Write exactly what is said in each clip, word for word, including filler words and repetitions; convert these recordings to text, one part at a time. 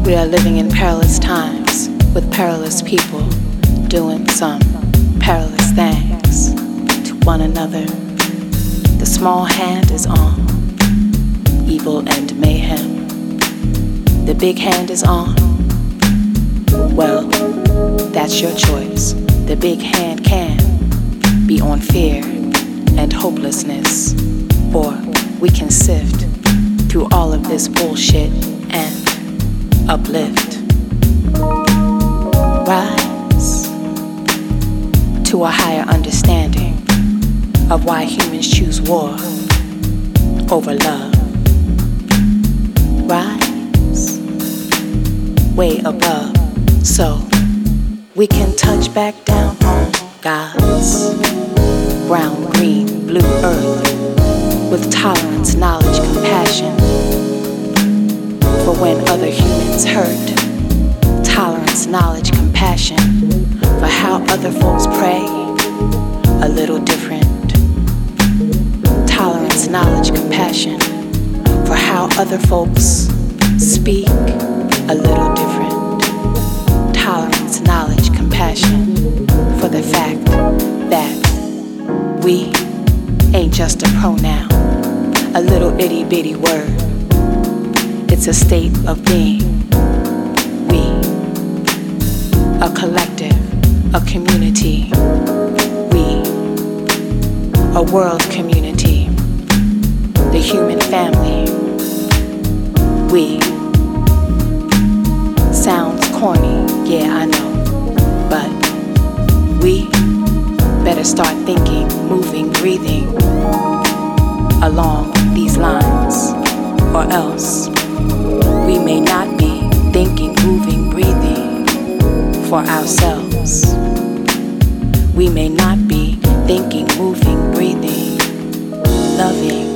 We are living in perilous times with perilous people doing some perilous things to one another. The small hand is on evil and mayhem. The big hand is on. Well, that's your choice. The big hand can be on fear and hopelessness, or we can sift through all of this bullshit and uplift. Rise to a higher understanding of why humans choose war over love. Rise way above so we can touch back down on God's brown, green, blue earth with tolerance, knowledge, compassion for when other humans hurt. Tolerance, knowledge, compassion for how other folks pray a little different. Tolerance, knowledge, compassion for how other folks speak a little different. Tolerance, knowledge, compassion for the fact that we ain't just a pronoun, a little itty bitty word. It's a state of being. We, a collective, a community. We, a world community, the human family. We, sounds corny, yeah, I know, but we better start thinking, moving, breathing along these lines, or else we may not be thinking, moving, breathing for ourselves. We may not be thinking, moving, breathing, loving,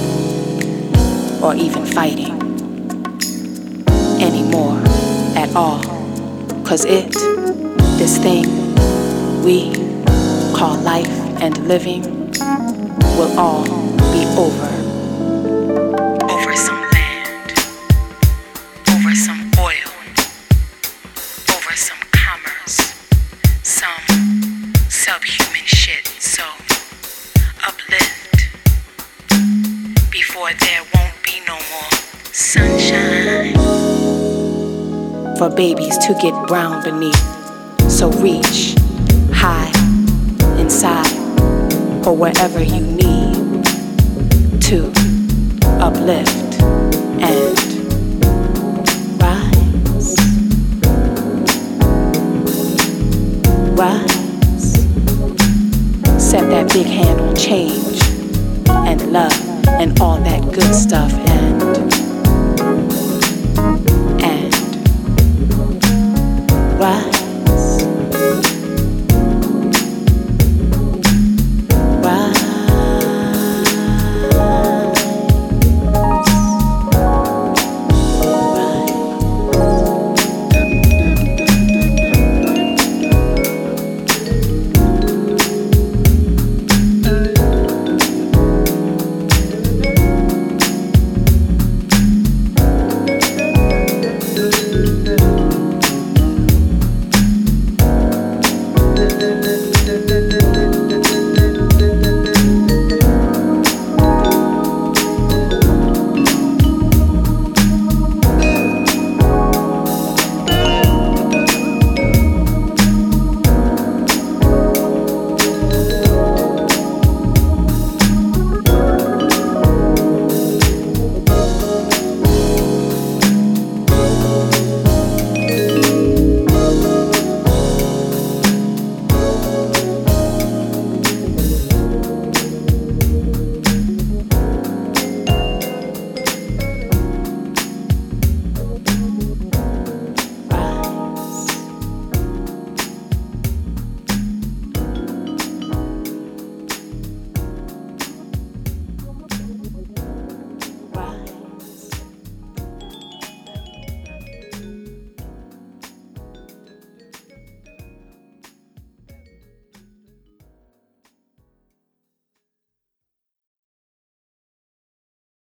or even fighting anymore at all. Cause it, this thing we call life and living, will all be over. Over some land, over some oil, over some commerce, some subhuman shit. So uplift before there won't be no more sunshine for babies to get brown beneath. So reach high inside or wherever you need to uplift and rise. Rise. Set that big hand on change and love and all that good stuff and